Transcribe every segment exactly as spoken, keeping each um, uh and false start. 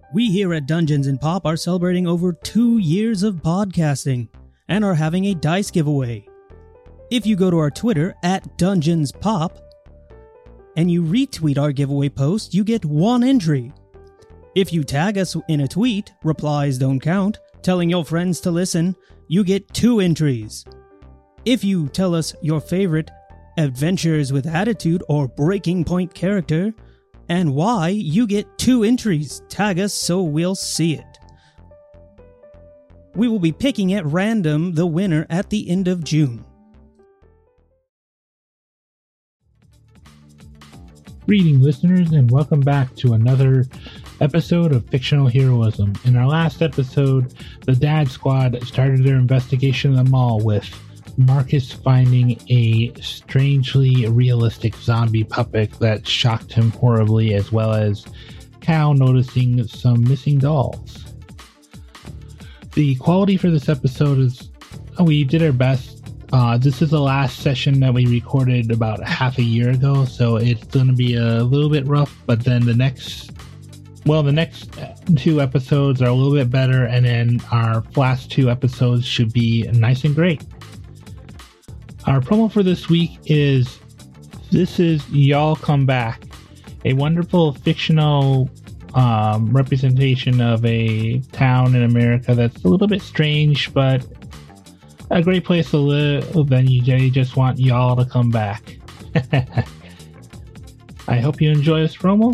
We here at Dungeons and Pop are celebrating over two years of podcasting and are having a dice giveaway. If you go to our Twitter at Dungeons Pop and you retweet our giveaway post, you get one entry. If you tag us in a tweet, replies don't count, telling your friends to listen, you get two entries. If you tell us your favorite Adventures with Attitude or Breaking Point character and why, you get two entries. Tag us so we'll see it. We will be picking at random the winner at the end of June. Greeting listeners, and welcome back to another episode of Fictional Heroism. In our last episode, the Dad Squad started their investigation of the mall with Marcus finding a strangely realistic zombie puppet that shocked him horribly, as well as Cal noticing some missing dolls. The quality for this episode is, oh, we did our best. Uh, this is the last session that we recorded about half a year ago, so it's going to be a little bit rough, but then the next, well, the next two episodes are a little bit better, and then our last two episodes should be nice and great. Our promo for this week is This Is Y'all Come Back, a wonderful fictional um, representation of a town in America that's a little bit strange, but a great place to live, and you just want y'all to come back. I hope you enjoy this promo.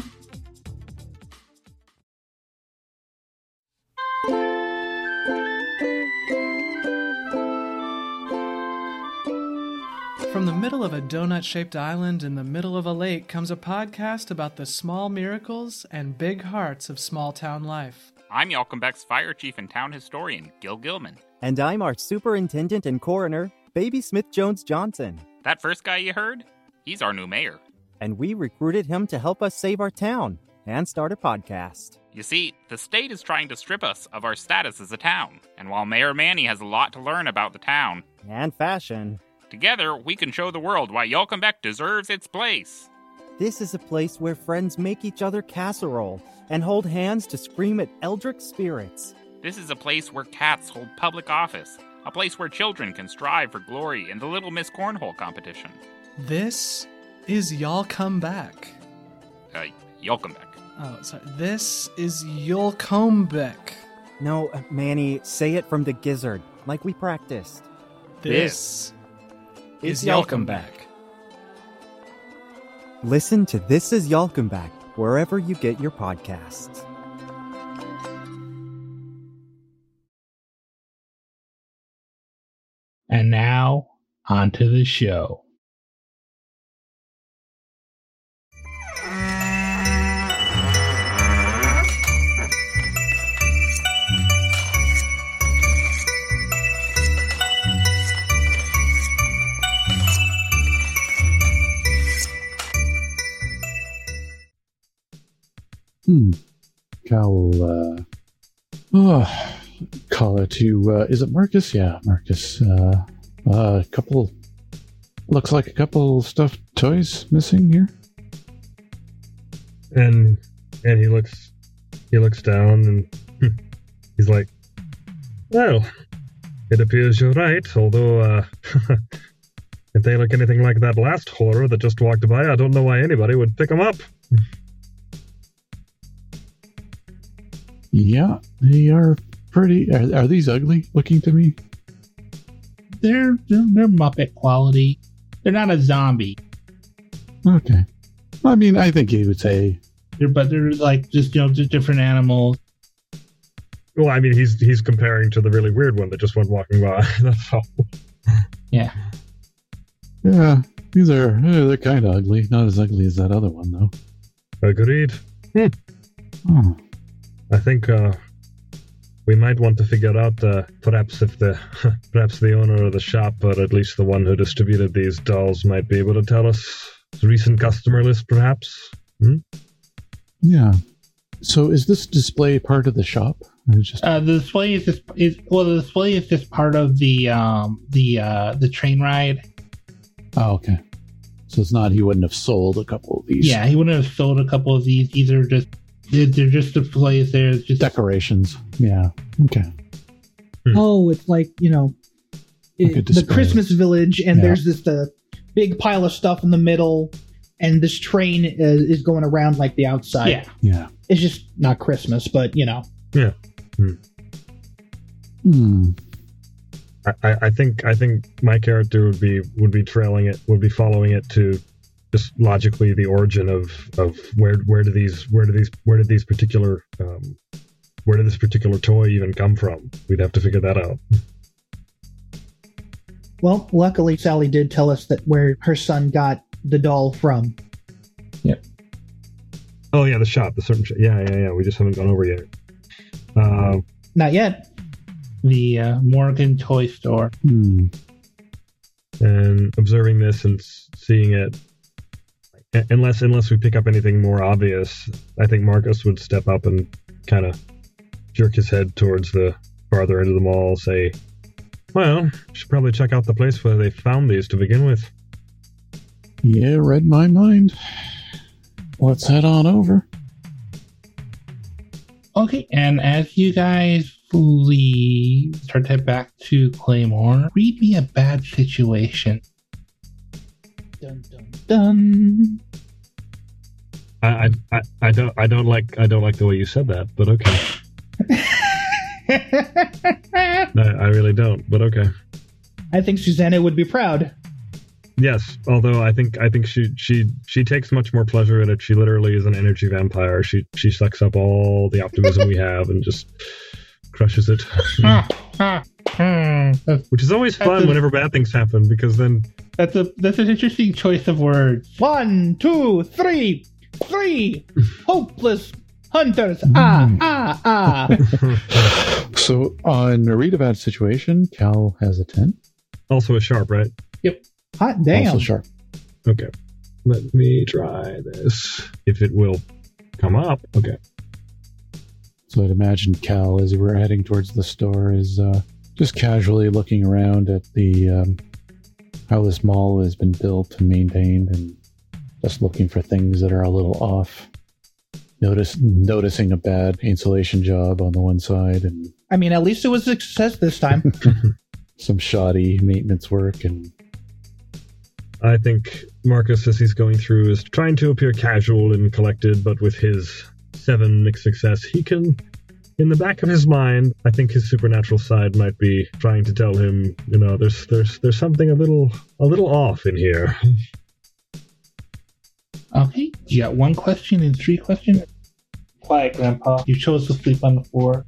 From the middle of a donut-shaped island in the middle of a lake comes a podcast about the small miracles and big hearts of small-town life. I'm Yalcombeck's fire chief and town historian, Gil Gilman. And I'm our superintendent and coroner, Baby Smith Jones Johnson. That first guy you heard? He's our new mayor. And we recruited him to help us save our town and start a podcast. You see, the state is trying to strip us of our status as a town. And while Mayor Manny has a lot to learn about the town and fashion, together, we can show the world why Yalcombeck deserves its place. This is a place where friends make each other casserole and hold hands to scream at eldritch spirits. This is a place where cats hold public office. A place where children can strive for glory in the Little Miss Cornhole competition. This is Y'all Come Back. Uh, Yalcombeck. Oh, sorry. This is Yalcombeck. No, uh, Manny, say it from the gizzard, like we practiced. This... is Yalcombeck. Listen to This Is Yalcombeck wherever you get your podcasts. And now, on to the show. Hmm. Cal will, uh, oh, call it to, uh, is it Marcus? Yeah, Marcus. Uh, uh, a couple, looks like a couple stuffed toys missing here. And, and he looks, he looks down and he's like, well, it appears you're right, although, uh, if they look anything like that last horror that just walked by, I don't know why anybody would pick them up. Yeah, they are pretty. Are, are these ugly looking to me? They're, they're they're Muppet quality. They're not a zombie. Okay. I mean, I think you would say. They're, but they're like just, you know, just different animals. Well, I mean, he's he's comparing to the really weird one that just went walking by. That's all. Yeah. Yeah, these are uh, they're kind of ugly. Not as ugly as that other one, though. Agreed. Hmm. Oh. I think uh, we might want to figure out uh, perhaps if the perhaps the owner of the shop, or at least the one who distributed these dolls, might be able to tell us the recent customer list, perhaps. Hmm? Yeah. So, is this display part of the shop? Just... Uh, the display is just is well, the display is just part of the um the uh the train ride. Oh, okay. So it's not. He wouldn't have sold a couple of these. Yeah, he wouldn't have sold a couple of these. These are just They're, they're just displays there. It's just Decorations. Yeah. Okay. Oh, it's like, you know, Like a it, the display. Christmas village, and Yeah. there's this the big pile of stuff in the middle, and this train is, is going around like the outside. yeah. Yeah. It's just not Christmas, but you know. Yeah. Hmm. I, I I think I think my character would be would be trailing it, would be following it to just logically the origin of, of where where do these where do these where did these particular um, where did this particular toy even come from? We'd have to figure that out. Well, luckily Sally did tell us that where her son got the doll from. Oh yeah, the shop, the certain shop. Yeah, yeah, yeah. We just haven't gone over yet. Uh, Not yet. The uh, Morgan toy store. Hmm. and observing this and s- seeing it, uh, unless unless we pick up anything more obvious, I think Marcus would step up and kind of jerk his head towards the farther end of the mall, say, "Well, should probably check out the place where they found these to begin with." Yeah, read my mind. Let's head on over. Okay, and as you guys leave, start to head back to Claymore, read me a bad situation. Dun dun dun. I, I, I, I don't I don't like I don't like the way you said that, but okay. I, I really don't, but okay. I think Susanna would be proud. Yes, although I think I think she she she takes much more pleasure in it. She literally is an energy vampire. She she sucks up all the optimism we have and just crushes it. That's, Which is always That's fun a- whenever bad things happen, because then that's a that's an interesting choice of words. One, two, three, three. Hopeless hunters. Ah, ah, ah. So on a read a bad situation, Cal has a ten. also a sharp, right? Hot damn. Also sharp. Okay. Let me try this. If it will come up. Okay. So I'd imagine Cal, as we're heading towards the store, is uh, just casually looking around at the um, how this mall has been built and maintained, and just looking for things that are a little off. Notice noticing a bad insulation job on the one side, and I mean, at least it was a success this time. some shoddy maintenance work, and I think Marcus, as he's going through, is trying to appear casual and collected, but with his seven mixed success, he can, in the back of his mind, I think his supernatural side might be trying to tell him, you know, there's there's there's something a little a little off in here. Okay, you got one question and three questions. Quiet, Grandpa. You chose to sleep on the floor.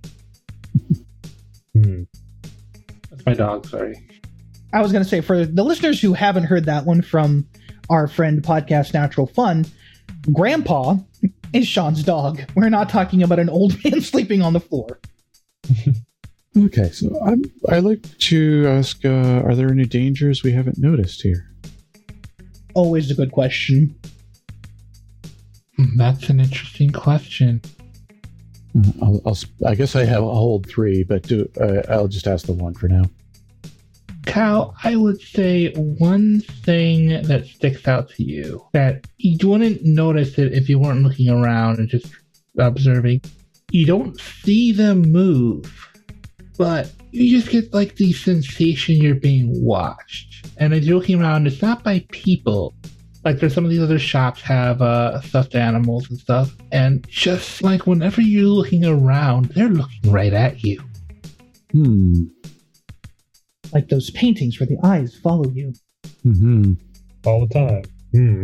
Hmm. That's my dog. Sorry. I was going to say, for the listeners who haven't heard that one from our friend Podcast Natural Fun, Grandpa is Sean's dog. We're not talking about an old man sleeping on the floor. okay. So I'm I like to ask: uh, are there any dangers we haven't noticed here? Always a good question. Hmm, That's an interesting question. Uh, I'll, I'll sp- I guess I have I'll hold three, but do uh, I'll just ask the one for now. Cal, I would say one thing that sticks out to you that you wouldn't notice it if you weren't looking around and just observing. You don't see them move, but you just get like the sensation you're being watched. And as you're looking around, it's not by people. Like there's some of these other shops have uh, stuffed animals and stuff. And just like whenever you're looking around, they're looking right at you. Hmm. Like those paintings where the eyes follow you. Hmm. All the time. Hmm.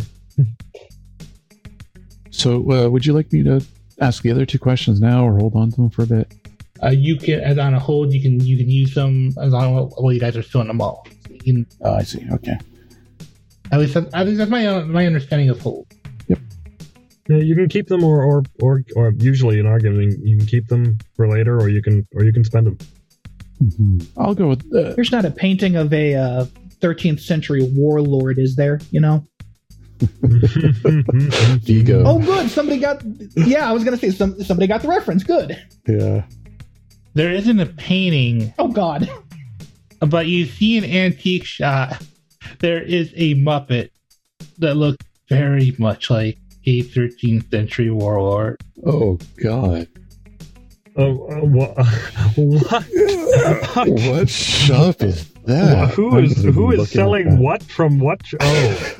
So, uh, would you like me to ask the other two questions now, or hold on to them for a bit? Uh, you can, as on a hold, you can you can use them as long while you guys are still in the mall. So you can, Oh, I see. Okay. at least that, at least that's my uh, my understanding of hold. Yeah, you can keep them, or, or or or usually in arguing, you can keep them for later, or you can or you can spend them. Hmm. I'll go with. Uh, There's not a painting of a uh, thirteenth century warlord, is there? You know? Vigo. Oh, good. Somebody got. Yeah, I was going to say some, somebody got the reference. Good. Yeah. There isn't a painting, Oh, God. but you see an antique shop. There is a Muppet that looks very much like a thirteenth century warlord. Oh, God. Oh, uh, what? What? What shop is that? Who is who is selling what from what? sh- Oh,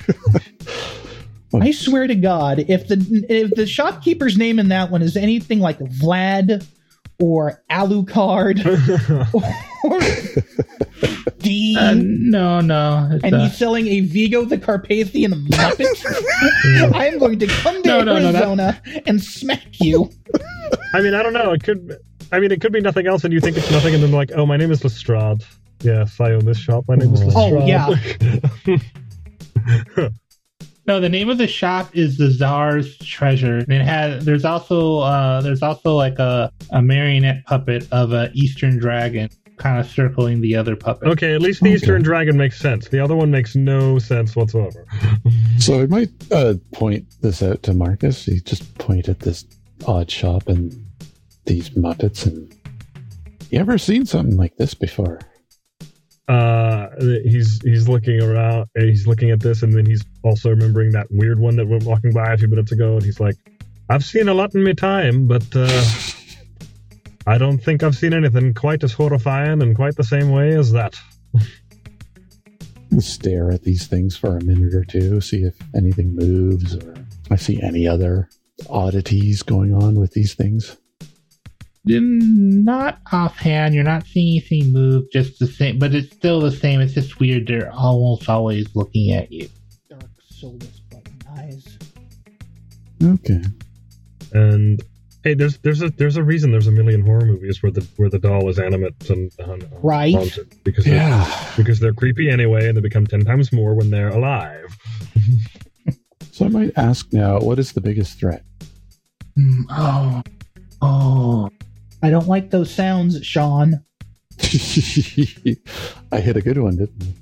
I swear to God, if the if the shopkeeper's name in that one is anything like Vlad or Alucard or D, Uh, no, no. It's, and uh, he's selling a Vigo the Carpathian Muppet, I'm going to come to No, no, no, that- Arizona and smack you. I mean, I don't know. It could. I mean, it could be nothing else, and you think it's nothing, and then like, oh, my name is Lestrade. Yes, I own this shop. My name is Oh, Lestrade. yeah. No, the name of the shop is the Czar's Treasure. And it has there's also uh there's also like a, a marionette puppet of a Eastern dragon kind of circling the other puppet. Okay, at least the Okay. Eastern Dragon makes sense. The other one makes no sense whatsoever. So I might uh, point this out to Marcus. You just point at this odd shop and these Muppets, and you ever seen something like this before? Uh, he's he's looking around. He's looking at this, and then he's also remembering that weird one that went walking by a few minutes ago, and he's like, "I've seen a lot in my time, but uh, I don't think I've seen anything quite as horrifying and quite the same way as that." Stare at these things for a minute or two, see if anything moves, or I see any other oddities going on with these things. Mm, Not offhand, you're not seeing anything move, just the same, but it's still the same. It's just weird. They're almost always looking at you. Dark, soulless button eyes. Okay. And hey, there's there's a there's a reason there's a million horror movies where the where the doll is animate and uh, Right. haunted, because Yeah. they're, because they're creepy anyway, and they become ten times more when they're alive. So I might ask now, what is the biggest threat? Mm, oh, oh. I don't like those sounds, Sean. I hit a good one, didn't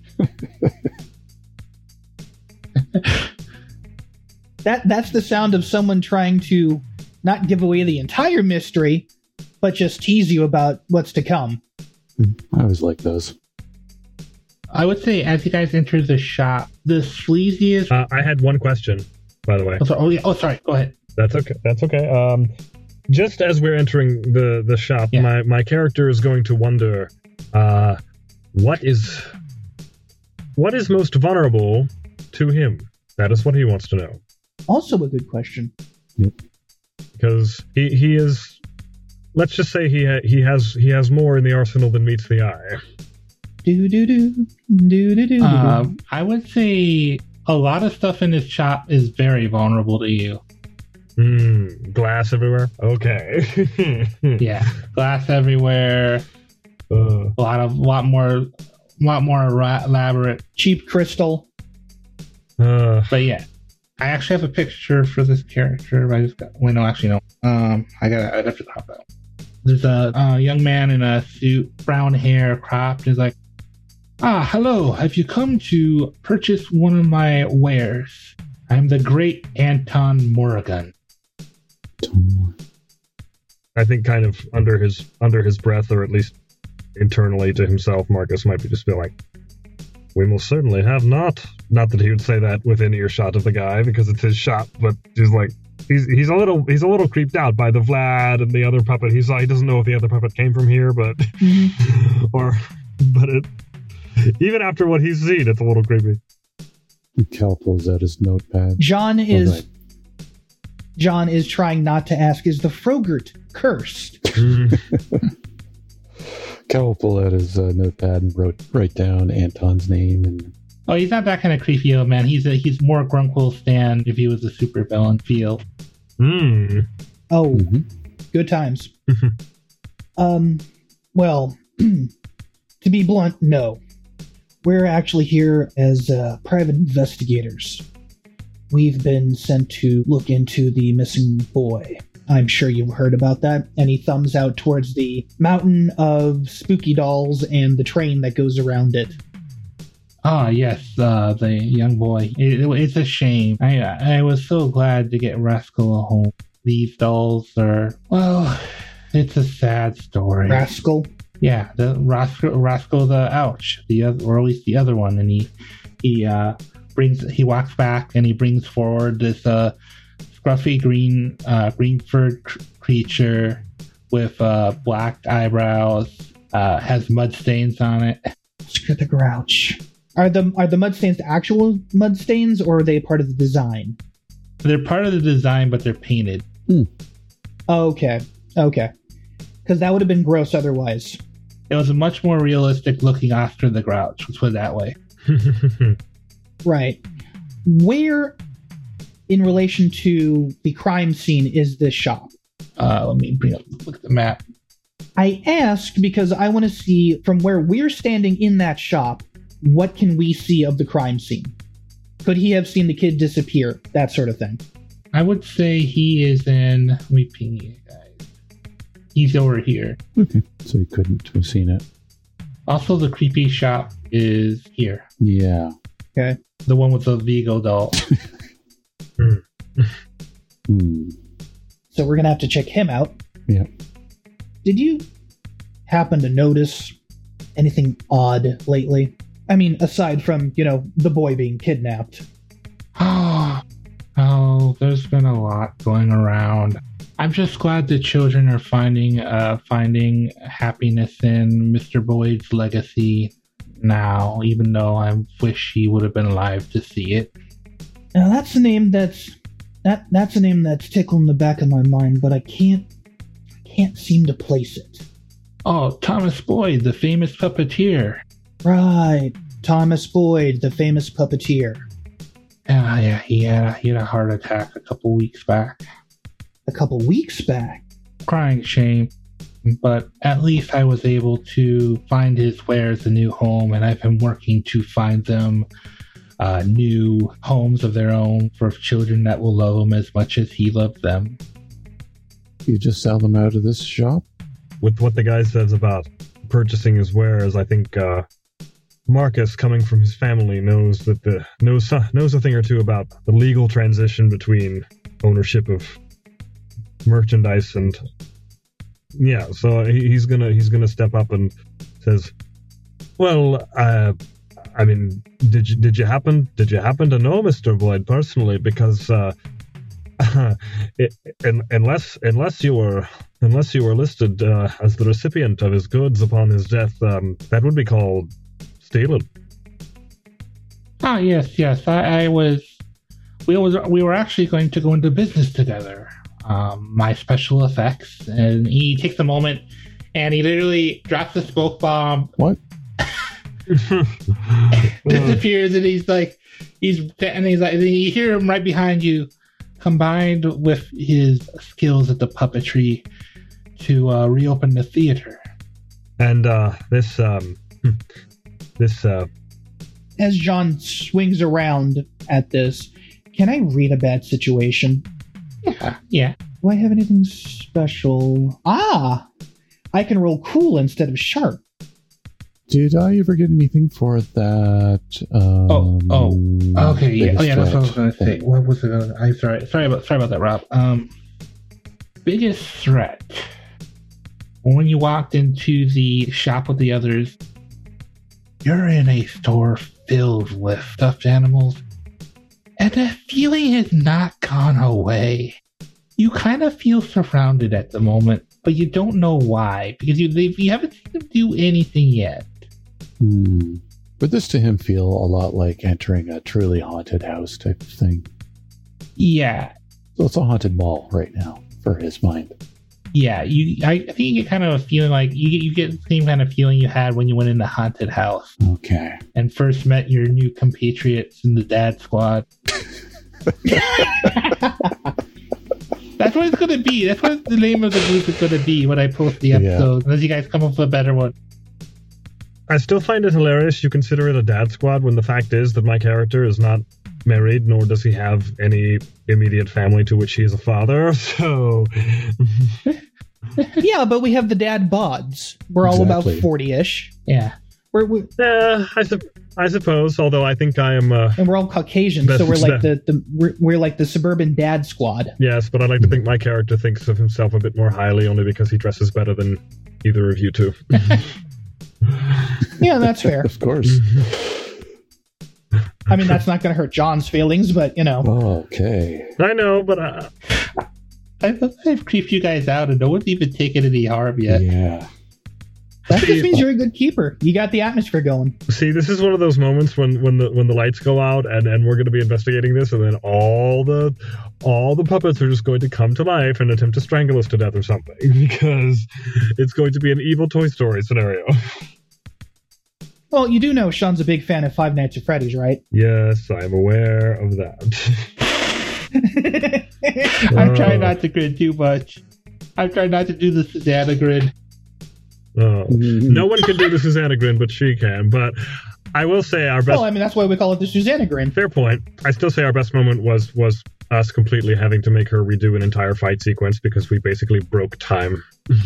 I? That that's the sound of someone trying to not give away the entire mystery, but just tease you about what's to come. I always like those. I would say as you guys enter the shop, the sleaziest. Uh, I had one question, by the way. Oh, sorry. Oh, yeah. Oh, sorry. Go ahead. That's okay. That's okay. Um, just as we're entering the the shop, Yeah. my my character is going to wonder, uh, what is what is most vulnerable to him? That is what he wants to know, Also a good question. because he he is. Let's just say he ha- he has he has more in the arsenal than meets the eye. Do do do do do do. Um, I would say a lot of stuff in this shop is very vulnerable to you. Hmm. Glass everywhere. Okay. Yeah, glass everywhere. Uh, A lot of, lot more, lot more ra- elaborate. Cheap crystal. uh, But yeah, I actually have a picture for this character. I just got. Wait, no, actually no. Um, I got. I'd have to crop that. There's a, uh young man in a suit, brown hair, cropped. He's like, "Ah, hello. Have you come to purchase one of my wares? I'm the great Anton Morrigan." I think kind of under his under his breath, or at least internally to himself, Marcus might be just be like, "We most certainly have not." Not that he would say that within earshot of the guy because it's his shop, but he's like he's he's a little he's a little creeped out by the Vlad and the other puppet. He's he doesn't know if the other puppet came from here, but or but it even after what he's seen, it's a little creepy. Cal pulls out his notepad. John Oh, is right. John is trying not to ask, is the Frogurt cursed? Cal will pull out his uh, notepad and wrote write down Anton's name and Oh, he's not that kind of creepy old man. He's a, he's more Grunkle Stan if he was a super villain feel. Hmm. Oh, Mhm. good times. um, well, to be blunt, no. We're actually here as uh, private investigators. We've been sent to look into the missing boy. I'm sure you've heard about that. And he thumbs out towards the mountain of spooky dolls and the train that goes around it. Ah, yes, uh, the young boy. It, it- it's a shame. I I was so glad to get Rascal home. These dolls are, well, it's a sad story. Rascal. Yeah, the Rascal, Rascal the Ouch, the other, or at least the other one, and he he uh, brings he walks back and he brings forward this uh, scruffy green uh, green furred cr- creature with uh, black eyebrows, uh, has mud stains on it. Screw the Grouch. Are the are the mud stains actual mud stains, or are they part of the design? They're part of the design, but they're painted. Hmm. Okay, okay. Because that would have been gross otherwise. It was a much more realistic looking Oscar the Grouch, let's put it that way. Right. Where, in relation to the crime scene, is this shop? Uh, let me bring up look at the map. I ask because I want to see, from where we're standing in that shop, what can we see of the crime scene? Could he have seen the kid disappear? That sort of thing. I would say he is in. Let me ping you guys. He's over here. Okay, so you couldn't have seen it. Also, the creepy shop is here. Yeah. Okay. The one with the Vigo doll. Hmm. So we're going to have to check him out. Yeah. Did you happen to notice anything odd lately? I mean, aside from, you know, the boy being kidnapped. Oh, there's been a lot going around. I'm just glad the children are finding uh, finding happiness in Mister Boyd's legacy now, even though I wish he would have been alive to see it. Now that's a name that's that that's a name that's tickling the back of my mind, but I can't I can't seem to place it. Oh, Thomas Boyd, the famous puppeteer. Right, Thomas Boyd, the famous puppeteer. Yeah, yeah, he had he had a heart attack a couple weeks back. A couple weeks back. Crying shame. But at least I was able to find his wares a new home, and I've been working to find them uh, new homes of their own for children that will love him as much as he loved them. You just sell them out of this shop? With what the guy says about purchasing his wares, I think uh, Marcus, coming from his family, knows that the knows knows a thing or two about the legal transition between ownership of merchandise and yeah. So he, he's gonna he's gonna step up and says, "Well, uh, I mean, did you did you happen did you happen to know Mister Boyd personally? Because uh, it, in, unless unless you were." Unless you were listed uh, as the recipient of his goods upon his death, um, that would be called stealing." Ah, yes, yes. I, I was. We was. We were actually going to go into business together. Um, my special effects, and he takes a moment, and he literally drops the smoke bomb. What? Disappears, and he's like, he's and he's like, and you hear him right behind you, combined with his skills at the puppetry, to uh, reopen the theater. And uh, this, um, this, uh... As John swings around at this, can I read a bad situation? Yeah, yeah. Do I have anything special? Ah! I can roll cool instead of sharp. Did I ever get anything for that? Um, oh, oh, okay, yeah, oh, yeah. That's what I was going to say. thing? What was it? Gonna, I'm sorry, sorry about, sorry about that, Rob. Um, biggest threat. When you walked into the shop with the others, you're in a store filled with stuffed animals, and the feeling has not gone away. You kind of feel surrounded at the moment, but you don't know why, because you you haven't seen them do anything yet. Hmm. Would this to him feel a lot like entering a truly haunted house type of thing? Yeah. So it's a haunted mall right now for his mind. Yeah, you. I, I think you get kind of a feeling like you get you get the same kind of feeling you had when you went in the haunted house. Okay. And first met your new compatriots in the Dad Squad. That's what it's going to be. That's what the name of the group is going to be when I post the episode. Yeah. Unless you guys come up with a better one. I still find it hilarious you consider it a dad squad when the fact is that my character is not married, nor does he have any immediate family to which he is a father, so... Yeah, but we have the dad bods. We're all exactly. about forty-ish. Yeah. We're, we're, uh, I, su- I suppose, although I think I am... Uh, and we're all Caucasian, so we're like the, the we're, we're like the suburban dad squad. Yes, but I like to think my character thinks of himself a bit more highly, only because he dresses better than either of you two. Yeah, that's fair. Of course. I mean, that's not going to hurt John's feelings, but, you know. Okay. I know, but uh, I thought I've creeped you guys out and no one's even taken any harm yet. Yeah. That just means you're a good keeper. You got the atmosphere going. see, this is one of those moments when, when the when the lights go out and, and we're going to be investigating this, and then all the all the puppets are just going to come to life and attempt to strangle us to death or something, because it's going to be an evil Toy Story scenario. Well, you do know Sean's a big fan of Five Nights at Freddy's, right? Yes, I'm aware of that. I'm trying not to grin too much. I'm trying not to do the Susanna grin. Oh, no one can do the Susanna grin, but she can. But I will say our best. Well, I mean, that's why we call it the Susanna grin. Fair point. I still say our best moment was was us completely having to make her redo an entire fight sequence because we basically broke time.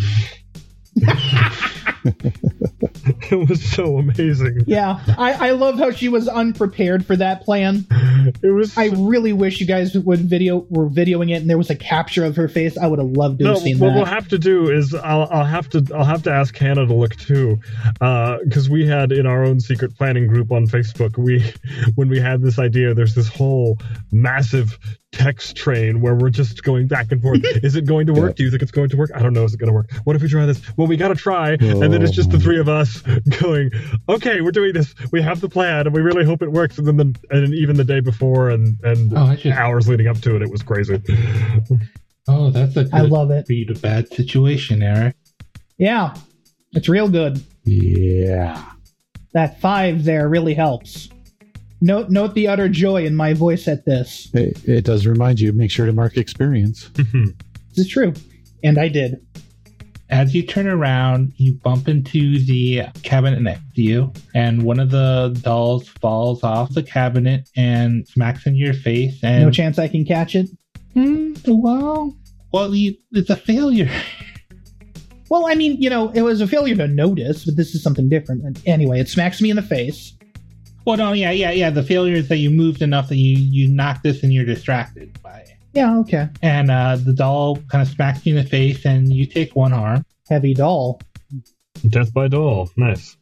It was so amazing. Yeah, I, I love how she was unprepared for that plan. It was. I really wish you guys would video were videoing it and there was a capture of her face. I would have loved to have No, seen what that. we'll have to do is I'll, I'll have to I'll have to ask Hannah to look too, because uh, we had in our own secret planning group on Facebook, we when we had this idea, there's this whole massive text train where we're just going back and forth. Is it going to work? Yeah. Do you think it's going to work? I don't know. Is it going to work? What if we try this? Well, we got to try. Oh. And then it's just the three of us going, okay, we're doing this. We have the plan and we really hope it works. And then the, and even the day before and, and oh, just... hours leading up to it, it was crazy. Oh, that's a good I love it. Read a bad situation, Eric. Yeah, it's real good. Yeah. That five there really helps. Note note the utter joy in my voice at this. It, it does remind you, make sure to mark experience. This is true. And I did. As you turn around, you bump into the cabinet next to you, and one of the dolls falls off the cabinet and smacks into your face. And no chance I can catch it? Hmm, well, well, you, it's a failure. Well, I mean, you know, it was a failure to notice, but this is something different. And anyway, it smacks me in the face. Well, no, yeah, yeah, yeah. The failure is that you moved enough that you, you knocked this and you're distracted by it. Yeah, okay. And uh, the doll kind of smacks you in the face and you take one harm. Heavy doll. Death by doll. Nice.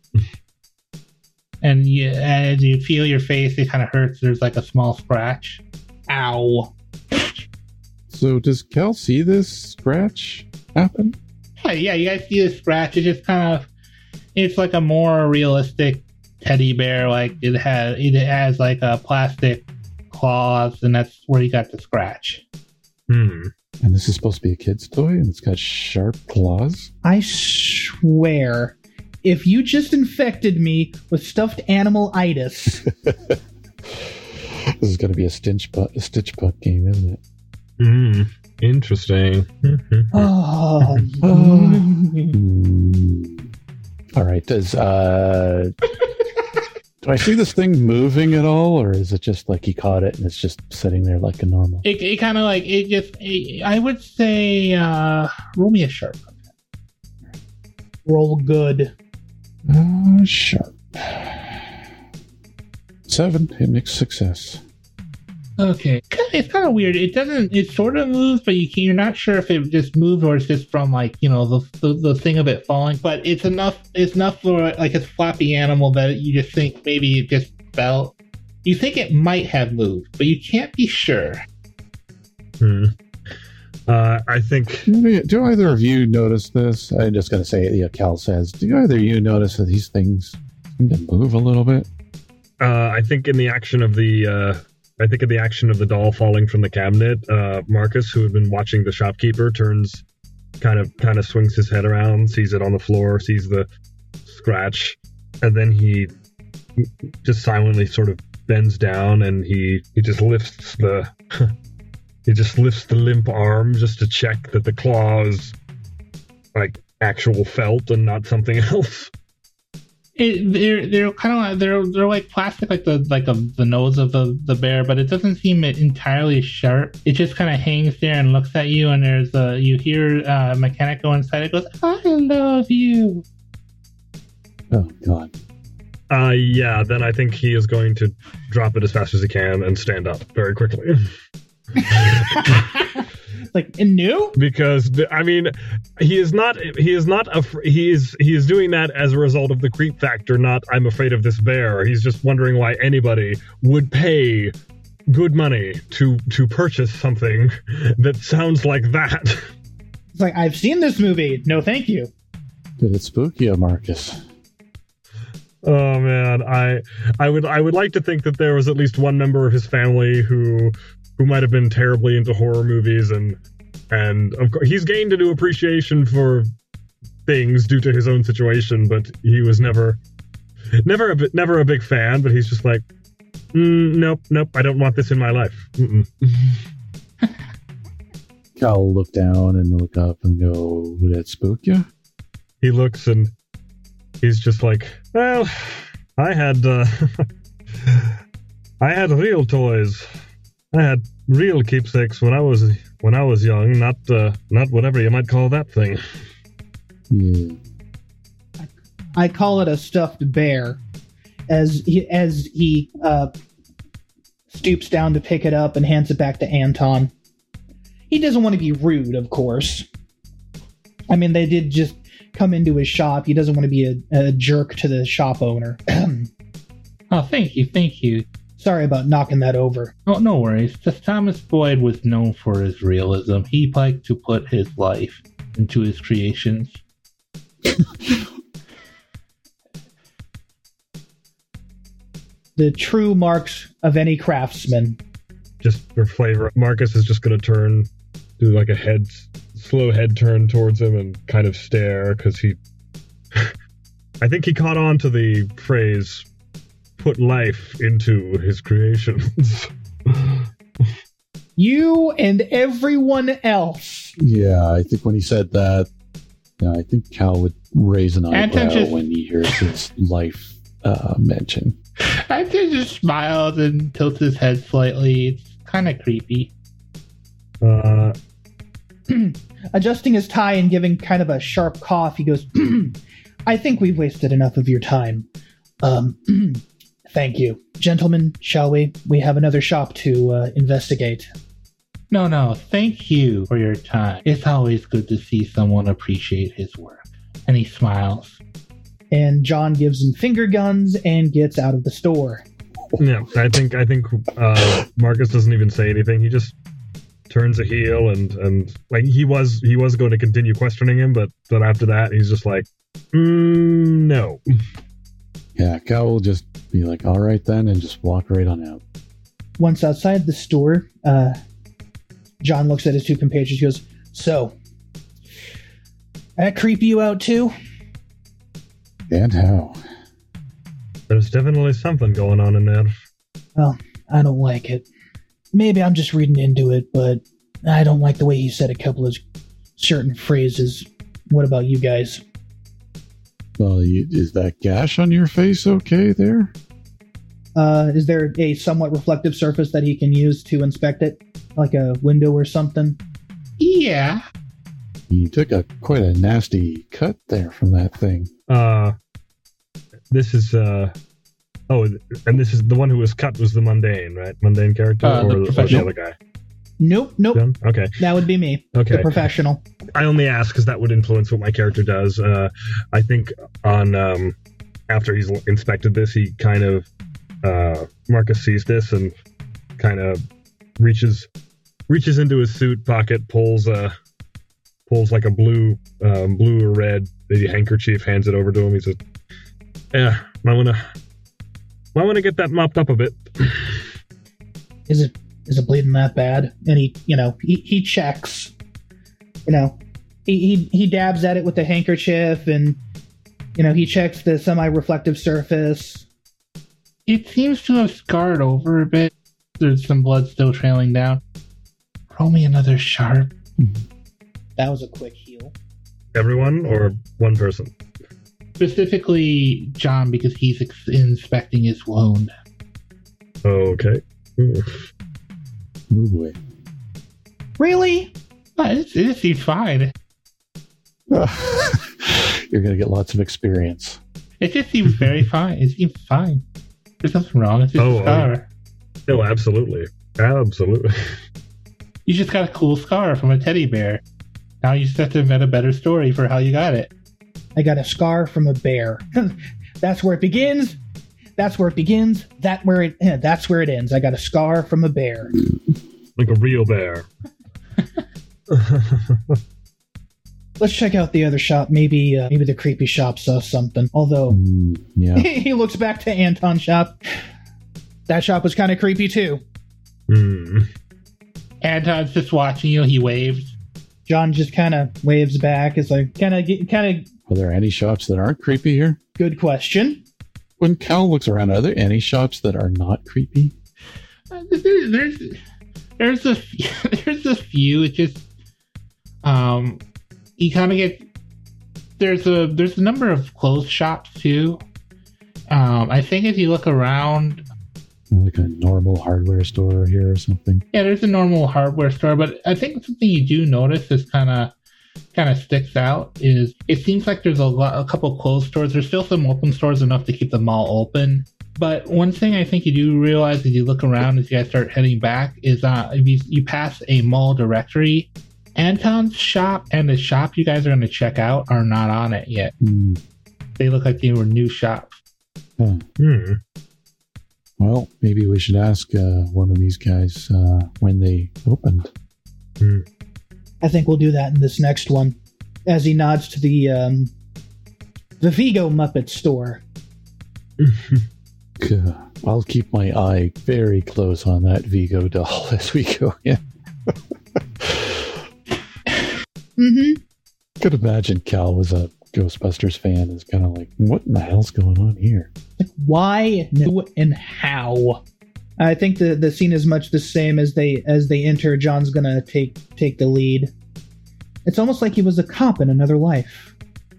And you, as you feel your face, it kind of hurts. There's like a small scratch. Ow. So does Cal see this scratch happen? Yeah, yeah, you guys see the scratch. It just kind of, it's like a more realistic teddy bear. Like it has, it has like a plastic claws, and that's where you got the scratch. Hmm. And this is supposed to be a kid's toy, and it's got sharp claws? I swear, if you just infected me with stuffed animal-itis... This is going to be a Stitch Puck, a Stitch Puck game, isn't it? Hmm. Interesting. Oh. mm. All right. Does uh, do I see this thing moving at all, or is it just like he caught it and it's just sitting there like a normal? It, it kind of like it just. It, I would say, uh, roll me a sharp. Roll good. Uh, sharp. Seven. It makes success. Okay, it's kind of weird. It doesn't. It sort of moves, but you can, you're not sure if it just moved or it's just from like you know the, the the thing of it falling. But it's enough. It's enough for like a floppy animal that you just think maybe it just fell. You think it might have moved, but you can't be sure. Hmm. Uh, I think. Do, do either of you notice this? I'm just going to say it. Yeah, Cal says. Do either of you notice that these things seem to move a little bit? Uh, I think in the action of the. Uh, I think in the action of the doll falling from the cabinet, uh, Marcus, who had been watching the shopkeeper, turns, kind of, kind of swings his head around, sees it on the floor, sees the scratch, and then he just silently sort of bends down and he, he just lifts the, he just lifts the limp arm just to check that the claw is like actual felt and not something else. It, they're they're kind of like they're they're like plastic, like the like a, the nose of the, the bear, but it doesn't seem entirely sharp. It just kind of hangs there and looks at you, and there's a you hear a mechanic go inside. It goes, "I love you." Oh God. Uh, yeah. Then I think he is going to drop it as fast as he can and stand up very quickly. Like, new? Because I mean, he is not. He is not. Af- he is. He is doing that as a result of the creep factor. Not, I'm afraid of this bear. He's just wondering why anybody would pay good money to to purchase something that sounds like that. It's like, I've seen this movie. No, thank you. Did it spook you, Marcus? Oh man, I I would I would like to think that there was at least one member of his family who who might have been terribly into horror movies, and and of course he's gained a new appreciation for things due to his own situation, but he was never never a bit never a big fan. But he's just like, mm, nope, nope, I don't want this in my life. Mm-mm. Cal will look down and look up and go, would that spook you? He looks and he's just like, well, I had uh, I had real toys. I had real keepsakes when I was when I was young, not uh, not whatever you might call that thing. Yeah. I call it a stuffed bear. As he, as he uh, stoops down to pick it up and hands it back to Anton. He doesn't want to be rude, of course. I mean, they did just come into his shop. He doesn't want to be a, a jerk to the shop owner. Oh, thank you, thank you. Sorry about knocking that over. Oh, no worries. Just Thomas Boyd was known for his realism. He liked to put his life into his creations. The true marks of any craftsman. Just for flavor, Marcus is just going to turn, do like a head, slow head turn towards him and kind of stare, because he... I think he caught on to the phrase, put life into his creations. You and everyone else. Yeah, I think when he said that, yeah, I think Cal would raise an eyebrow just- when he hears his life uh, mentioned. Anton just smiles and tilts his head slightly. It's kind of creepy. Uh, Adjusting his tie and giving kind of a sharp cough, he goes, I think we've wasted enough of your time. Um, thank you. Gentlemen, shall we? We have another shop to uh, investigate. No, no, thank you for your time. It's always good to see someone appreciate his work. And he smiles. And John gives him finger guns and gets out of the store. yeah, I think I think uh, Marcus doesn't even say anything. He just turns a heel and and like he was he was going to continue questioning him, but but after that he's just like, mm, no. Yeah, Cal will just be like, all right then, and just walk right on out. Once outside the store, uh, John looks at his two compatriots. He goes, so, that creep you out too? And how? There's definitely something going on in there. Well, I don't like it. Maybe I'm just reading into it, but I don't like the way he said a couple of certain phrases. What about you guys? Well, you, is that gash on your face okay there? Uh, is there a somewhat reflective surface that he can use to inspect it? Like a window or something? Yeah. You took a quite a nasty cut there from that thing. Uh, this is uh, oh, and this is the one who was cut was the mundane, right? Mundane character, Uh, the or, or the professional. other guy? Nope, nope. John? Okay, That would be me. okay. The professional. I only ask because that would influence what my character does. Uh, I think on um, after he's inspected this, he kind of uh, Marcus sees this and kind of reaches reaches into his suit pocket, pulls a pulls like a blue um, blue or red maybe handkerchief, hands it over to him. He says, "Yeah, might wanna might wanna get that mopped up a bit." Is it is it bleeding that bad? And he, you know, he, he checks. You know, he, he he dabs at it with the handkerchief, and you know he checks the semi-reflective surface. It seems to have scarred over a bit. There's some blood still trailing down. Roll me another sharp. That was a quick heal. Everyone or one person? Specifically John, because he's ex- inspecting his wound. Okay. Hmm. Oh boy. Really? Uh, It, it seems fine. You're going to get lots of experience. It just seems very fine. It seems fine. There's nothing wrong. It's just Oh, a scar. Oh, absolutely, absolutely. You just got a cool scar from a teddy bear. Now you just have to invent a better story for how you got it. I got a scar from a bear. That's where it begins. That's where it begins. That where it. eh, That's where it ends. I got a scar from a bear. Like a real bear. Let's check out the other shop. Maybe, uh, maybe the creepy shop saw something. Although Mm, yeah. he looks back to Anton's shop. That shop was kind of creepy too. Hmm. Anton's just watching you. He waves. John just kind of waves back. It's like kind of, kind of Are there any shops that aren't creepy here? good question. When Cal looks around, are there any shops that are not creepy? Uh, there- There's, there's a, few, there's a few. It just, um, you kind of get. There's a there's a number of clothes shops too. Um, I think if you look around, Like a normal hardware store here or something? yeah, there's a normal hardware store, but I think something you do notice is kind of kind of sticks out is it seems like there's a lot, a couple closed stores. There's still some open stores enough to keep the mall open. But one thing I think you do realize as you look around as you guys start heading back is uh, if you, you pass a mall directory, Anton's shop and the shop you guys are going to check out are not on it yet. Hmm. They look like they were new shops. Huh. Hmm. Well, maybe we should ask uh, one of these guys uh, when they opened. Hmm. I think we'll do that in this next one. As he nods to the um, the Vigo Muppet store. Gah. I'll keep my eye very close on that Vigo doll as we go in. Mm-hmm. Could imagine Cal was a Ghostbusters fan and is kind of like, what in the hell's going on here? Like, why, no, and how? I think the the scene is much the same as they as they enter. John's gonna take take the lead. It's almost like he was a cop in another life.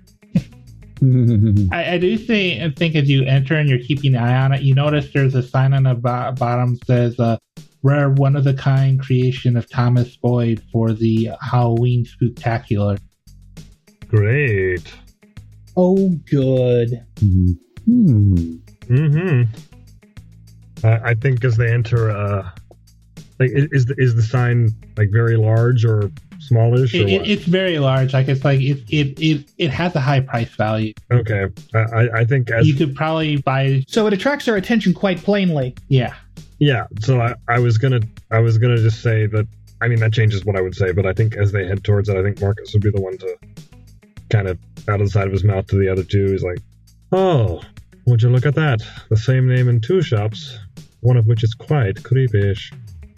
I, I do think, think as you enter and you're keeping an eye on it, you notice there's a sign on the bo- bottom that says, uh, rare one-of-a-kind creation of Thomas Boyd for the Halloween Spooktacular. Great. Oh, good. Hmm. Mm-hmm. Uh, I think as they enter, uh, like, i- is the, is the sign like very large or smallish or It, it, what? it's very large. Like it's like it it it, it has a high price value. Okay, I I- I think as You could probably buy. So it attracts our attention quite plainly. Yeah. yeah. So I, I was gonna I was gonna just say that. I mean that changes what I would say, but I think as they head towards it, I think Marcus would be the one to kind of out of the side of his mouth to the other two. He's like, "Oh, would you look at that? The same name in two shops, one of which is quite creepy-ish."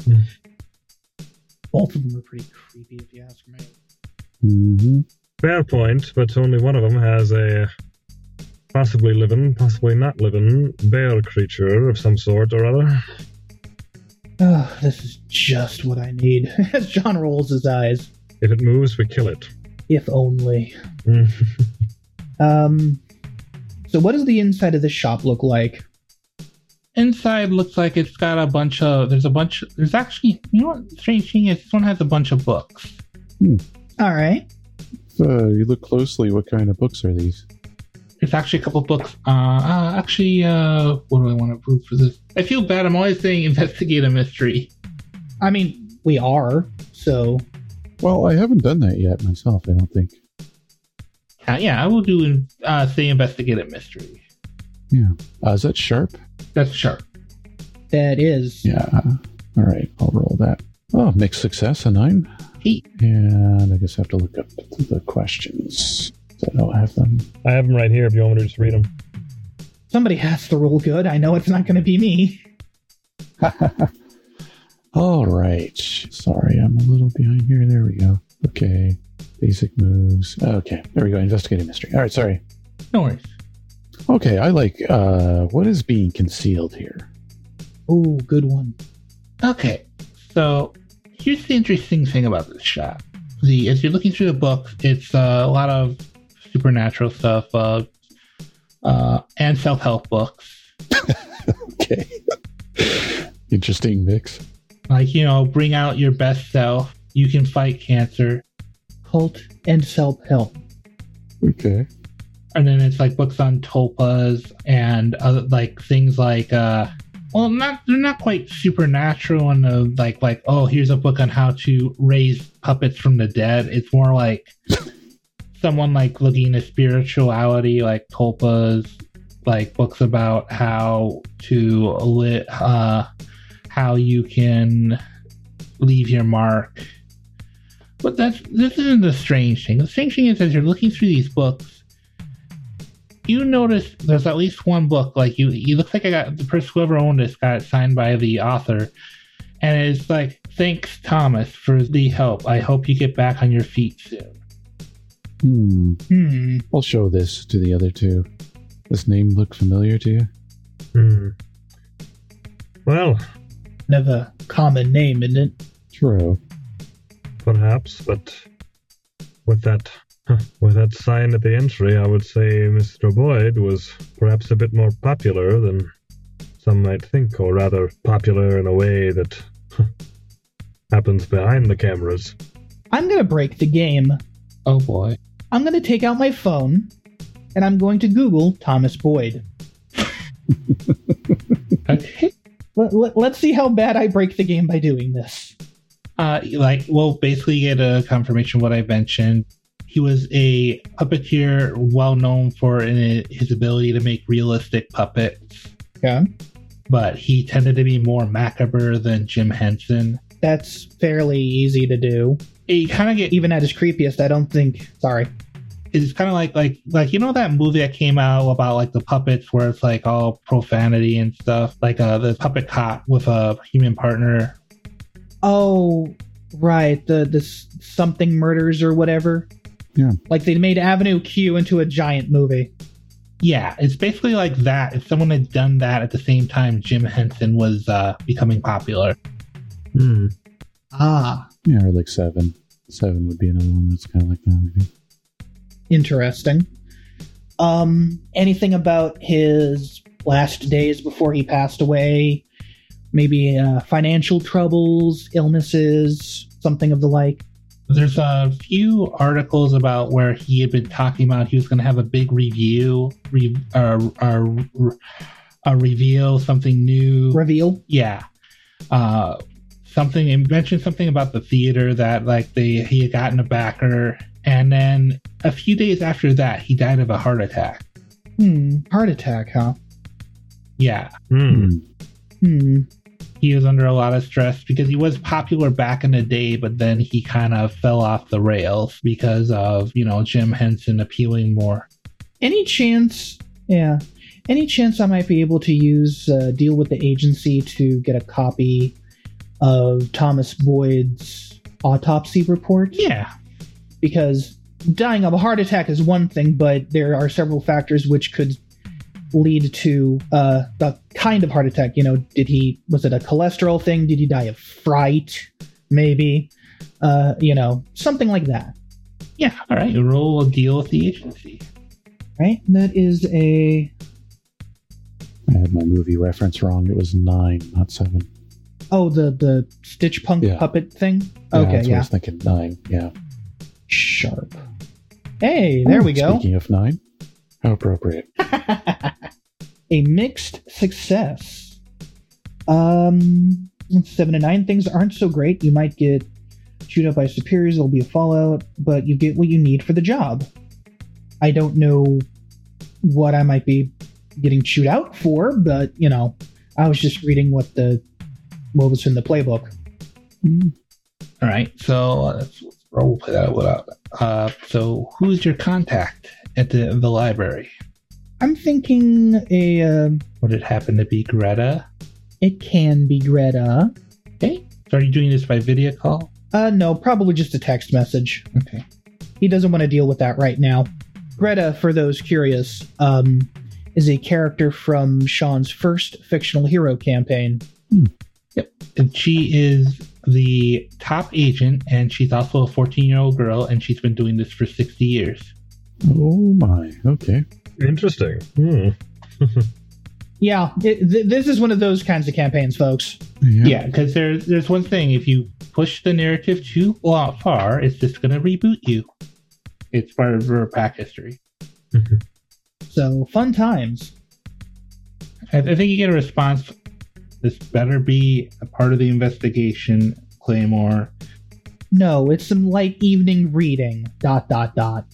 Both of them are pretty creepy, if you ask me. Mm-hmm. Fair point, but only one of them has a possibly living, possibly not living bear creature of some sort or other. Oh, this is just what I need. As John rolls his eyes. If it moves, we kill it. If only. Mm. Um. So what does the inside of this shop look like? Inside looks like it's got a bunch of. There's a bunch. There's actually. You know what? Strange thing is, this one has a bunch of books. All right. Uh, you look closely. What kind of books are these? There's actually a couple books. Uh, uh actually, uh, what do I want to prove for this? I feel bad. I'm always saying investigate a mystery. I mean, we are, so... Well, I haven't done that yet myself, I don't think. Uh, yeah, I will do. Uh, say investigate a mystery. Yeah. Uh, is that sharp? That's sharp. That is. Yeah. All right, I'll roll that. Oh, mixed success, a nine. Eight. And I guess I have to look up the questions. I don't have them. I have them right here if you want me to just read them. Somebody has to roll good. I know it's not going to be me. All right. Sorry, I'm a little behind here. There we go. Okay. Basic moves. Okay, there we go. Investigating mystery. All right, sorry. No worries. Okay, I like, uh, what is being concealed here? Oh, good one. Okay, so here's the interesting thing about this shop. The as you're looking through the books, it's uh, a lot of supernatural stuff, uh, uh, and self-help books. Okay. Interesting mix. Like, you know, bring out your best self. You can fight cancer. Cult and self-help. Okay. And then it's like books on tulpas and other like things like uh well, not they're not quite supernatural in the like like oh here's a book on how to raise puppets from the dead. It's more like someone like looking at spirituality, like Tulpa's like books about how to lit uh how you can leave your mark. But that's this isn't the strange thing. The strange thing is as you're looking through these books, you notice there's at least one book, like you you looks like I got the person whoever owned this got it signed by the author. And it's like, thanks Thomas for the help. I hope you get back on your feet soon. Hmm. Hmm. I'll show this to the other two. This name look familiar to you? Hmm. Well, Never common name, isn't it? True. perhaps, but with that with that sign at the entry, I would say Mister Boyd was perhaps a bit more popular than some might think, or rather popular in a way that happens behind the cameras. I'm gonna break the game. Oh boy. I'm gonna take out my phone and I'm going to Google Thomas Boyd. Okay. Let, let, let's see how bad I break the game by doing this. Uh, like, we'll basically get a confirmation of what I mentioned. He was a puppeteer well known for in his ability to make realistic puppets, Okay. but he tended to be more macabre than Jim Henson. That's fairly easy to do. You kind of get Even at his creepiest, I don't think... Sorry. it's kind of like like like you know that movie that came out about like the puppets where it's like all profanity and stuff, like uh the puppet cop with a human partner. Oh, right. The this something murders or whatever. Yeah. Like they made Avenue Q into a giant movie. Yeah, it's basically like that. If someone had done that at the same time Jim Henson was uh becoming popular. Hmm. Ah, Yeah, or like Seven. Seven would be another one that's kind of like that, maybe. interesting. Um, anything about his last days before he passed away? Maybe uh, financial troubles, illnesses, something of the like? There's a few articles about where he had been talking about he was going to have a big review, re, uh, uh, a reveal, something new. Reveal? Yeah. Uh, something, he mentioned something about the theater that like they he had gotten a backer. And then a few days after that, he died of a heart attack. Hmm. Heart attack, huh? Yeah. Hmm. Hmm. He was under a lot of stress because he was popular back in the day, but then he kind of fell off the rails because of, you know, Jim Henson appealing more. Any chance, yeah, any chance I might be able to use, uh, deal with the agency to get a copy of Thomas Boyd's autopsy report? Yeah. Because dying of a heart attack is one thing, but there are several factors which could lead to uh, the kind of heart attack. You know, did he, was it a cholesterol thing? Did he die of fright? Maybe. Uh, you know, something like that. Yeah. All right. Roll a deal with the agency. Right? That is a... I had my movie reference wrong. It was nine, not seven. Oh, the, the Stitch Punk Yeah. puppet thing? Yeah, Okay, that's what I yeah. was thinking. Nine, yeah. Sharp. Hey, there we go. Speaking of nine, how appropriate. A mixed success. Um, seven to nine things aren't so great. You might get chewed up by superiors. There'll be a fallout, but you get what you need for the job. I don't know what I might be getting chewed out for, but you know, I was just reading what the what was in the playbook. Mm. All right. So let's, let's roll play that out. Uh, so who's your contact at the the library? I'm thinking a. Uh, Would it happen to be Greta? it can be Greta. Okay. So are you doing this by video call? Uh, no, probably just a text message. Okay. He doesn't want to deal with that right now. Greta, for those curious, um, is a character from Sean's first fictional hero campaign. Yep. And she is the top agent, and she's also a fourteen-year-old girl, and she's been doing this for sixty years. Oh my, okay. Interesting. Hmm. Yeah, it, th- this is one of those kinds of campaigns, folks. Yeah. Yeah, because there's there's one thing. If you push the narrative too far, it's just going to reboot you. It's part of her pack history. So, fun times. I, I think you get a response This better be a part of the investigation, Claymore. No, it's some light evening reading. Dot dot dot.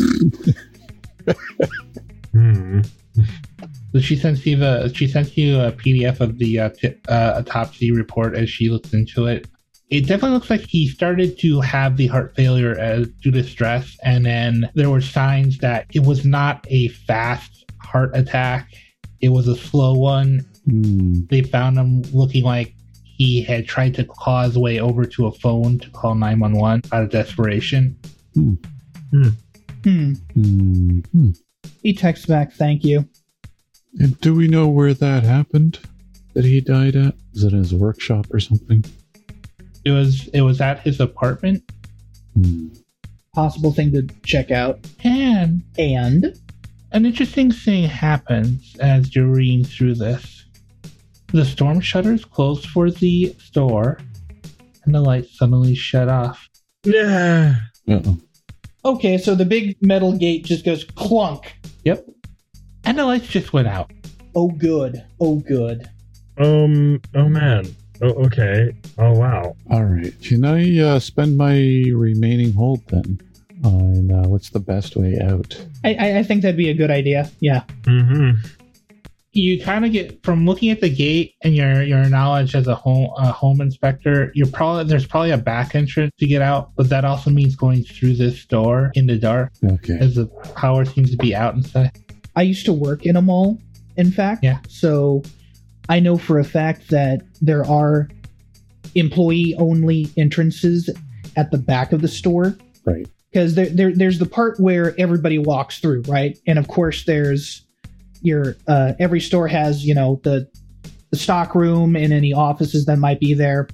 Hmm. So she sends you the she sends you a P D F of the uh, t- uh, autopsy report as she looks into it. It definitely looks like he started to have the heart failure as, due to stress, and then there were signs that it was not a fast heart attack. It was a slow one. Mm. They found him looking like he had tried to claw his way over to a phone to call nine one one out of desperation. Mm. Hmm. Hmm. Mm-hmm. He texts back, thank you. And do we know where that happened? That he died at? Is it his workshop or something? It was it was at his apartment. Hmm. Possible thing to check out. And And an interesting thing happens as you're reading through this. The storm shutters close for the store, and the lights suddenly shut off. Yeah. Uh-oh. okay, so the big metal gate just goes clunk. Yep. And the lights just went out. Oh good. Oh good. Um. Oh man. Oh, okay. Oh wow. All right. Can I uh, spend my remaining hold then? On uh, what's the best way out? I, I I think that'd be a good idea. Yeah. Mm-hmm. You kind of get from looking at the gate and your your knowledge as a home a home inspector. You're probably there's probably a back entrance to get out, but that also means going through this door in the dark, Okay. as the power seems to be out inside. I used to work in a mall, in fact. Yeah. So I know for a fact that there are employee-only entrances at the back of the store. Right. Because there, there, there's the part where everybody walks through, right? And of course, there's your uh, every store has, you know, the the stock room and any offices that might be there.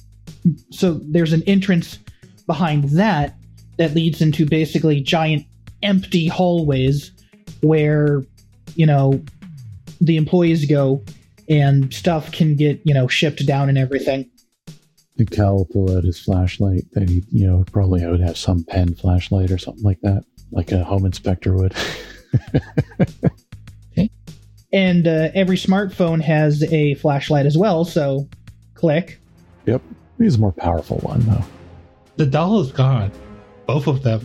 So there's an entrance behind that that leads into basically giant empty hallways where, you know, the employees go and stuff can get, you know, shipped down and everything. And Cal will pull out his flashlight. That he, you know, probably would have some pen flashlight or something like that, like a home inspector would. And uh, every smartphone has a flashlight as well, so click. Yep. He's a more powerful one, though. The doll is gone. Both of them.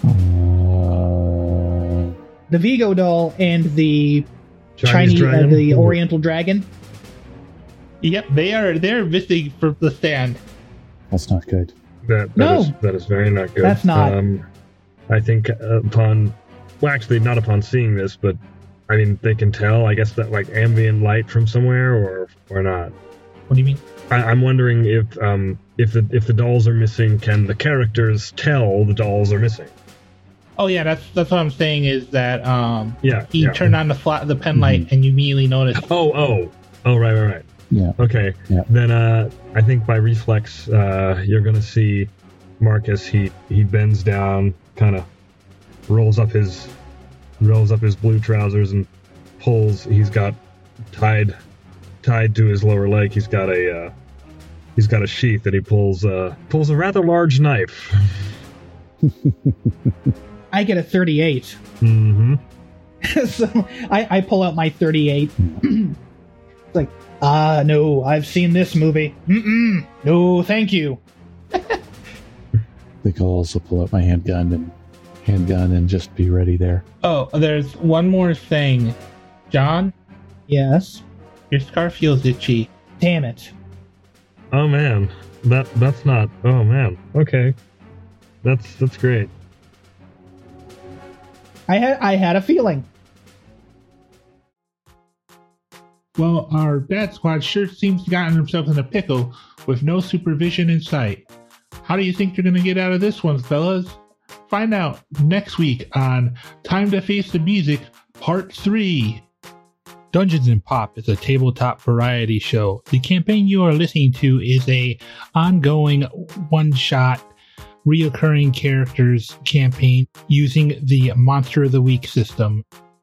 Uh, The Vigo doll and the Chinese Chinese, dragon? uh, the Oriental dragon. Yep, they are they're missing from the stand. that's not good. That that No. is that is very not good. That's not. Um, I think uh, upon, well, actually, not upon seeing this, but I mean, they can tell. I guess that like ambient light from somewhere, or or not. What do you mean? I, I'm wondering if um if the if the dolls are missing, can the characters tell the dolls are missing? Oh yeah, that's that's what I'm saying is that um Yeah. he yeah. turned on the fla- the pen light and you immediately noticed. Oh oh oh right right right. Yeah. Okay. Yeah. Then uh, I think by reflex, uh, you're gonna see Marcus. He he bends down, kind of rolls up his rolls up his blue trousers and pulls. He's got tied tied to his lower leg. He's got a uh, he's got a sheath that he pulls uh, pulls a rather large knife. I get a thirty-eight. Mm-hmm. So I, I pull out my thirty-eight. It's like, ah, no, I've seen this movie. Mm-mm. No, thank you. I think I'll also pull out my handgun and handgun and just be ready there. Oh, there's one more thing. John, Yes. your scar feels itchy. Damn it. Oh man, that that's not. Oh man. Okay. That's that's great. I had I had a feeling. Well, our Bat Squad sure seems to have gotten themselves in a pickle with no supervision in sight. How do you think they're going to get out of this one, fellas? Find out next week on Time to Face the Music, Part three. Dungeons and Pop is a tabletop variety show. The campaign you are listening to is a ongoing one-shot reoccurring characters campaign using the Monster of the Week system.